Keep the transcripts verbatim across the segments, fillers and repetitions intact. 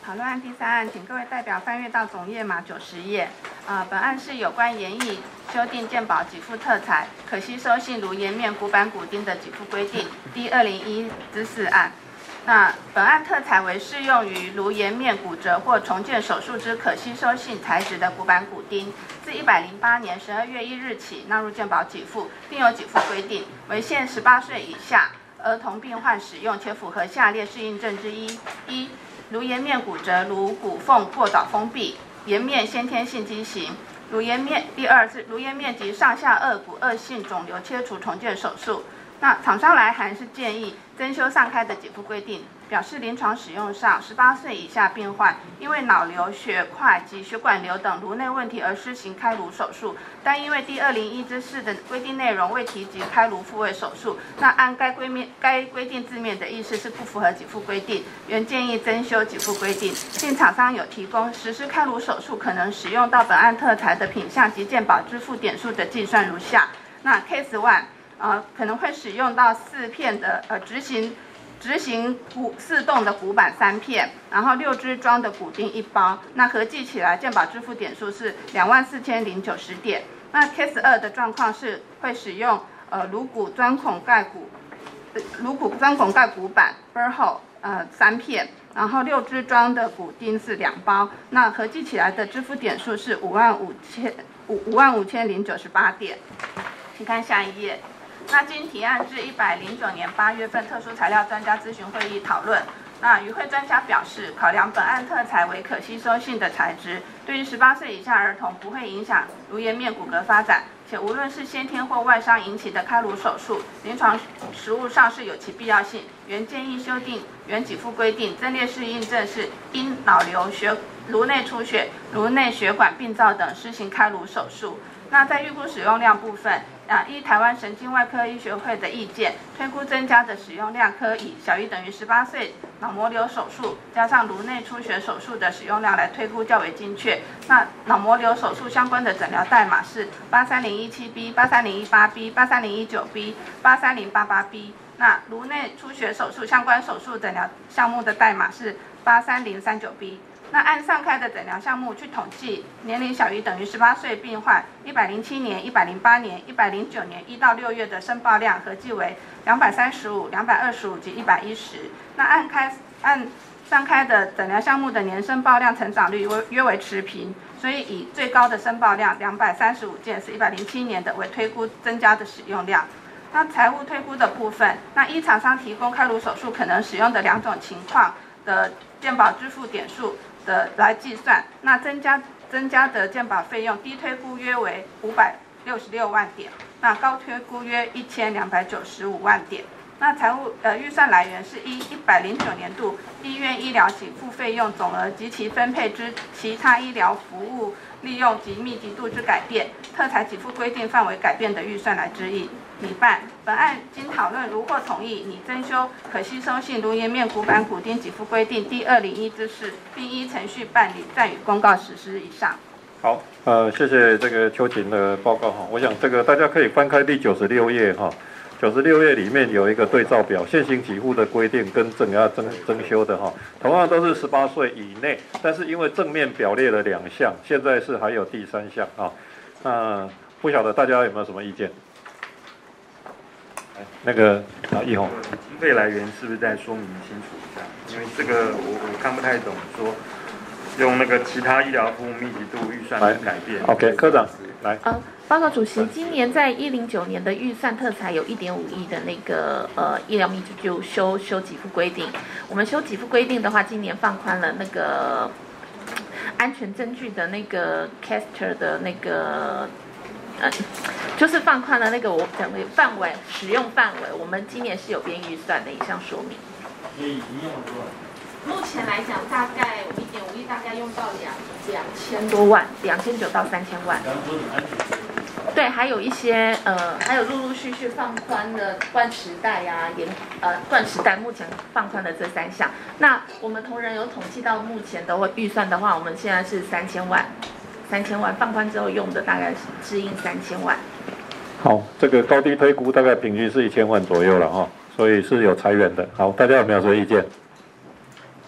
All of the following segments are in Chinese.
讨论案第三案，请各位代表翻阅到总页码九十页。啊、呃，本案是有关研议修订健保给付特材可吸收性炉颜面骨板骨钉的给付规定第二零一之四案。那本案特材为适用于颅颜面骨折或重建手术之可吸收性材质的骨板骨钉，自一百零八年十二月一日起纳入健保给付，并有给付规定，为限十八岁以下儿童病患使用，且符合下列适应症之一：一、颅颜面骨折，颅骨缝过早封闭，颜面先天性畸形；颅颜面第二是颅颜面及上下颚骨恶性肿瘤切除重建手术。那厂商来函是建议增修上开的给付规定，表示临床使用上，十八岁以下病患因为脑瘤、血块及血管瘤等颅内问题而施行开颅手术，但因为第二零一之四的规定内容未提及开颅复位手术，那按该规面该规定字面的意思是不符合给付规定，原建议增修给付规定，并厂商有提供实施开颅手术可能使用到本案特材的品项及健保支付点数的计算如下。那 Case one。呃，可能会使用到四片的呃直行直行骨四洞的骨板三片，然后六支装的骨钉一包，那合计起来健保支付点数是两万四千零九十点。那 Case 二的状况是会使用呃颅骨钻孔盖骨颅骨钻孔盖骨板 burr hole 呃三片，然后六支装的骨钉是两包，那合计起来的支付点数是五万五千五五万五千零九十八点。请看下一页。那经提案至一百零九年八月份特殊材料专家咨询会议讨论，那与会专家表示，考量本案特材为可吸收性的材质，对于十八岁以下儿童不会影响颅颜面骨骼发展，且无论是先天或外伤引起的开颅手术，临床实务上是有其必要性。原建议修订原给付规定，增列适应症是因脑瘤、血颅内出血、颅内血管病灶等施行开颅手术。那在预估使用量部分，啊，依台湾神经外科医学会的意见，推估增加的使用量可以小于等于十八岁脑膜瘤手术加上颅内出血手术的使用量来推估较为精确。那脑膜瘤手术相关的诊疗代码是八三零一七 B、八三零一八 B、八三零一九 B、八三零八八 B。那颅内出血手术相关手术诊疗项目的代码是八三零三九 B。那按上开的诊疗项目去统计，年龄小于等于十八岁病患，一百零七年、一百零八年、一百零九年一到六月的申报量合计为两百三十五、两百二十五及一百一十。那按开按上开的诊疗项目的年申报量成长率约为持平，所以以最高的申报量两百三十五件是一百零七年的为推估增加的使用量。那财务推估的部分，那依厂商提供开颅手术可能使用的两种情况的健保支付点数的来计算，那增加增加的健保费用，低推估约为五百六十六万点，那高推估约一千两百九十五万点。那财务呃预算来源是依一百零九年度医院医疗给付费用总额及其分配之其他医疗服务利用及密集度之改变，特材给付规定范围改变的预算来支应。拟办本案经讨论如获同意，拟增修可吸收性颅颜面骨板骨钉给付规定第二零一之四，并依程序办理，暂予公告实施。以上。 好，呃，谢谢这个邱琴的报告哈。我想这个大家可以翻开第九十六页哈，九十六页里面有一个对照表，现行给付的规定跟正要增增修的哈，同样都是十八岁以内，但是因为正面表列了两项，现在是还有第三项啊。那不晓得大家有没有什么意见？那个啊，易宏， 经费来源是不是再说明清楚一下？因为这个我我看不太懂，说用那个其他医疗服务密集度预算来改变。 OK， 科长来。 呃，报告主席，今年在一零九年的预算特材有一点五亿的那个呃医疗密集度修修给付规定，我们修给付规定的话，今年放宽了那个安全针具的那个 caster 的那个。呃，就是放宽了那个我整个范围使用范围，我们今年是有编预算的一项说明。 你已经用了多少？ 目前来讲，大概我们一点五亿，大概用到两两千多万，两千九到三千万。对，还有一些呃，还有陆陆续续放宽的断食带呀、延呃断食带，目前放宽了这三项。那我们同仁有统计到目前的预算的话，我们现在是三千万。三千万放宽之后用的大概是支应三千万。 好，这个高低推估大概平均是一千万左右了哈，所以是有裁员的。好，大家有没有什么意见？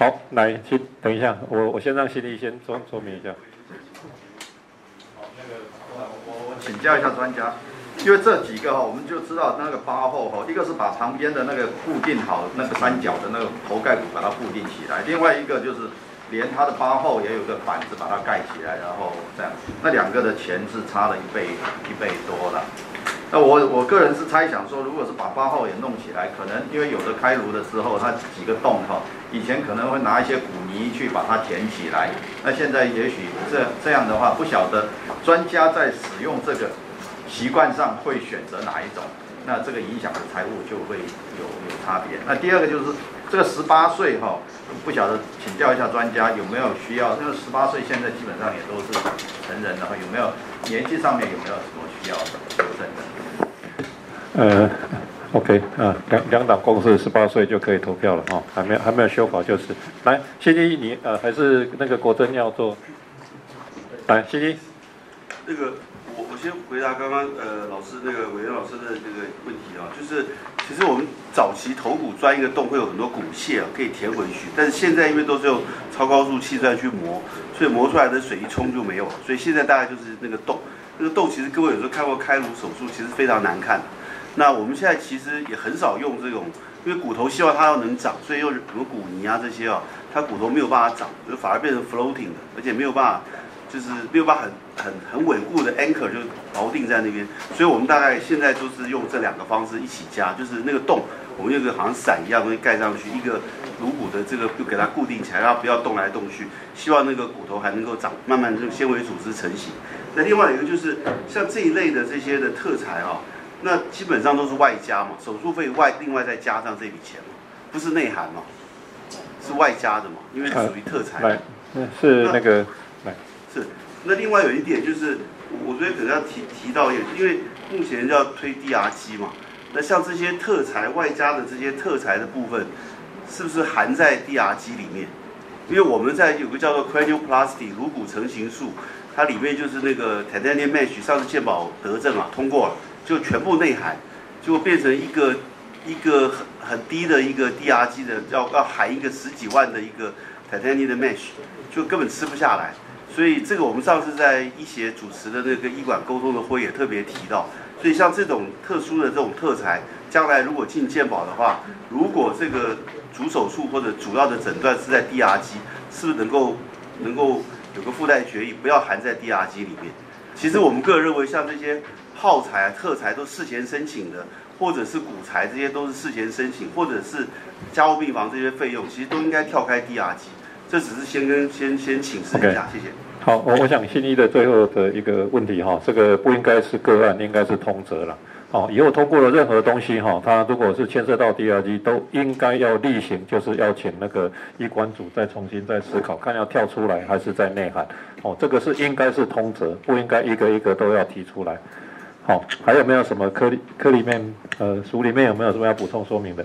好，来，先等一下，我我先让心理先说说明一下。 好，那个我我请教一下专家，因为这几个哈，我们就知道那个八后哈，一个是把旁边的那个固定好那个三角的那个头盖骨把它固定起来，另外一个就是连它的八后也有个板子把它盖起来，然后这样，那两个的钱是差了一倍一倍多了。那我我个人是猜想说，如果是把八号也弄起来，可能因为有的开炉的时候，它几个洞哈，以前可能会拿一些骨泥去把它填起来。那现在也许这这样的话，不晓得专家在使用这个习惯上会选择哪一种，那这个影响的财务就会有有差别。那第二个就是这个十八岁哈，不晓得请教一下专家有没有需要？因为十八岁现在基本上也都是成人了，有没有年纪上面有没有什么需要修正的？ 呃 ，OK 啊，两两党共识十八岁就可以投票了哈、哦，还没有还没有修法就是。来，西西你呃还是那个国珍要做，来西西。 那个我我先回答刚刚呃老师那个伟元老师的这个问题啊，就是其实我们早期头骨钻一个洞会有很多骨屑啊可以填回去，但是现在因为都是用超高速气钻去磨，所以磨出来的水一冲就没有了，所以现在大概就是那个洞，那个洞其实各位有时候看过开颅手术，其实非常难看。那我们现在其实也很少用这种，因为骨头希望它要能长，所以用什么骨泥啊这些啊，它骨头没有办法长，就反而变成 floating 的，而且没有办法，就是没有办法很很很稳固的 anchor 就锚定在那边。所以我们大概现在就是用这两个方式一起加，就是那个洞，我们用个好像伞一样东西盖上去，一个颅骨的这个就给它固定起来，让它不要动来动去，希望那个骨头还能够长，慢慢这个纤维组织成型。那另外一个就是像这一类的这些的特材啊。那基本上都是外加嘛，手术费外另外再加上这笔钱嘛，不是内含嘛，是外加的嘛，因为是属于特材。 来，是那个来是。那另外有一点就是，我觉得可能要提提到一点，因为目前要推 D R 机嘛，那像这些特材外加的这些特材的部分，是不是含在 D R 机里面？因为我们在有个叫做 cranioplasty 颅骨成形术，它里面就是那个 titanium mesh， 上次健保得证啊通过了。就全部内含，就变成一个一个很很低的一个 D R 机的，要要含一个十几万的一个 titanium 的 mesh， 就根本吃不下来。所以这个我们上次在医协主持的那个医管沟通的会也特别提到。所以像这种特殊的这种特材，将来如果进健保的话，如果这个主手术或者主要的诊断是在 D R 机，是不是能够能够有个附带决议，不要含在 D R 机里面？其实我们个人认为，像这些耗材、特材都事前申请的，或者是骨材，这些都是事前申请，或者是加护病房这些费用，其实都应该跳开 D R 机。这只是先跟先先请示一下， okay. 谢谢。 好，我我想信一的最后的一个问题哈，这个不应该是个案，应该是通则了。哦，以后通过了任何东西哈，它如果是牵涉到 D R 机，都应该要例行，就是要请那个医管组再重新再思考，看要跳出来还是在内涵。哦，这个是应该是通则，不应该一个一个都要提出来。好，还有没有什么科里科里面呃书里面有没有什么要补充说明的？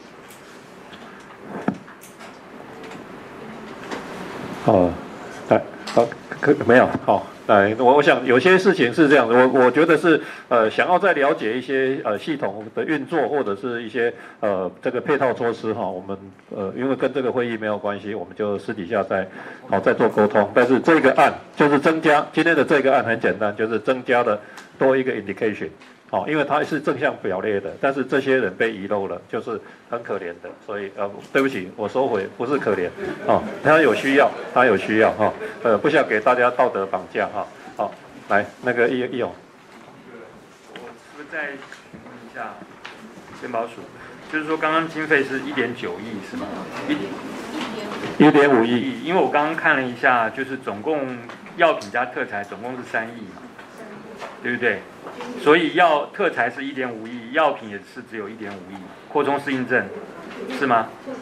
哦，来，好，可没有，好。来，我我想有些事情是这样的，我我觉得是呃想要再了解一些呃系统的运作或者是一些呃这个配套措施哈，我们呃因为跟这个会议没有关系，我们就私底下再好再做沟通。但是这个案就是增加今天的这个案很简单，就是增加了多一个 indication。哦，因为它是正向表列的，但是这些人被遗漏了，就是很可怜的，所以呃，对不起，我收回，不是可怜，哦，他有需要，他有需要哈、哦，呃，不想给大家道德绑架哈，好、哦，来那个易易勇， 我是不是再询问一下健保署，就是说刚刚经费是一点九亿是吗？一一点五亿， 因为我刚刚看了一下，就是总共药品加特材总共是三亿嘛，对不对？所以药特材是一点五亿，药品也是只有一点五亿，扩充适应症是吗？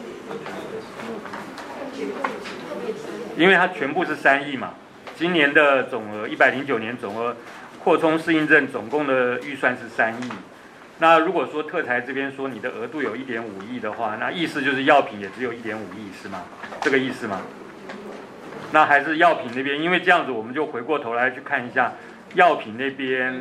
因为它全部是三亿嘛，今年的总额一百零九年总额，扩充适应症总共的预算是三亿。那如果说特材这边说你的额度有一点五亿的话，那意思就是药品也只有一点五亿是吗？这个意思吗？那还是药品那边，因为这样子我们就回过头来去看一下药品那边。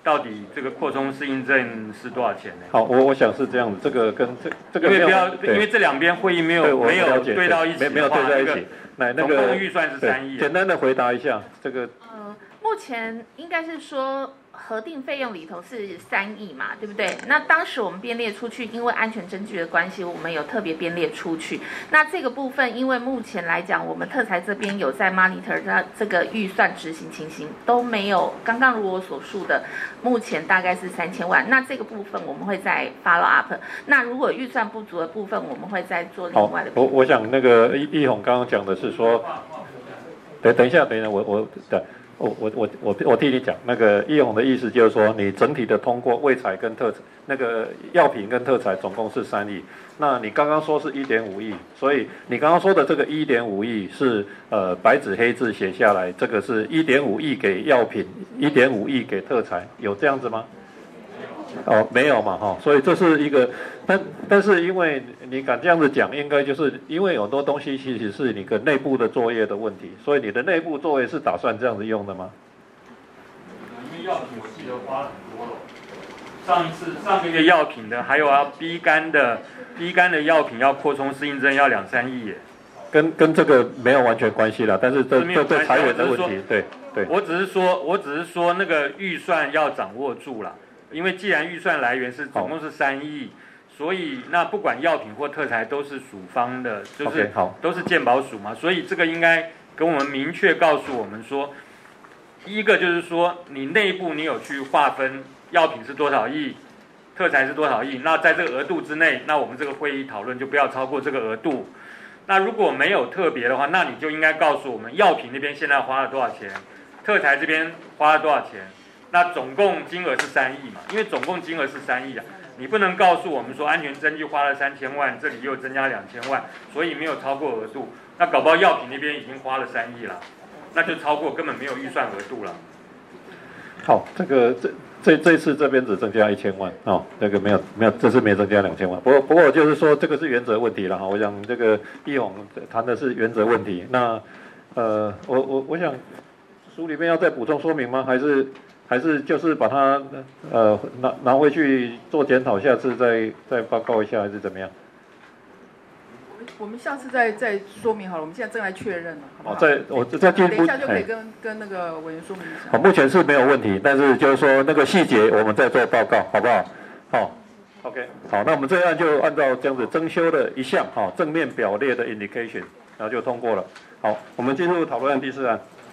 到底这个扩充适应症是多少钱呢？ 好，我我想是这样子，这个跟这这个因为不要， 因因为这两边会议没有没有对到一起， 没没有对在一起。来，那个总共预算是三亿。 简单的回答一下这个。 呃，目前应该是说核定费用里头是三亿嘛，对不对？那当时我们编列出去，因为安全证据的关系，我们有特别编列出去。那这个部分，因为目前来讲，我们特裁这边有在 monitor 的这个预算执行情形都没有。刚刚如我所述的，目前大概是三千万。那这个部分我们会再 follow up。那如果预算不足的部分，我们会再做另外的。 我我想那个易易宏刚刚讲的是说，等等一下，等一下，我我对。我我我我我替你讲，那个易宏的意思就是说，你整体的通过卫材跟特那个药品跟特材总共是三亿，那你刚刚说是一点五亿，所以你刚刚说的这个一点五亿是呃白纸黑字写下来，这个是一点五亿给药品，一点五亿给特材，有这样子吗？哦，没有嘛，哈，所以这是一个，但但是因为你敢这样子讲，应该就是因为很多东西其实是你个内部的作业的问题，所以你的内部作业是打算这样子用的吗？ 因为药品我记得花了很多了，上一次上个月药品的，还有要 B 肝的 B 肝的药品要扩充适应症要两三亿耶， 跟跟这个没有完全关系啦，但是这这对裁员的问题，对对。 我只是说，我只是说那个预算要掌握住了。因为既然预算来源是总共是三亿，所以那不管药品或特材都是属方的，就是都是健保署嘛，所以这个应该跟我们明确告诉我们说，一个就是说你内部你有去划分药品是多少亿，特材是多少亿，那在这个额度之内，那我们这个会议讨论就不要超过这个额度。那如果没有特别的话，那你就应该告诉我们药品那边现在花了多少钱，特材这边花了多少钱。那总共金额是三亿嘛？因为总共金额是三亿啊，你不能告诉我们说安全证据花了三千万，这里又增加两千万，所以没有超过额度。那搞不好药品那边已经花了三亿了，那就超过根本没有预算额度了。 好，这个这这这次这边只增加一千万哦，这个没有没有，这次没增加两千万。不过不过就是说这个是原则问题了哈。我想这个易宏谈的是原则问题。那呃，我我我想书里面要再补充说明吗？还是？还是就是把它呃拿拿回去做检讨，下次再再报告一下，还是怎么样？ 我们我们下次再再说明好了，我们现在正在确认了，好不好？ 哦，在我再进一步， 等一下就可以跟跟那个委员说明一下。 好，目前是没有问题，但是就是说那个细节我们再做报告，好不好？好 ，OK， 好，那我们这样就按照这样子增修的一项哈正面表列的 indication， 然后就通过了。好，我们进入讨论第四案。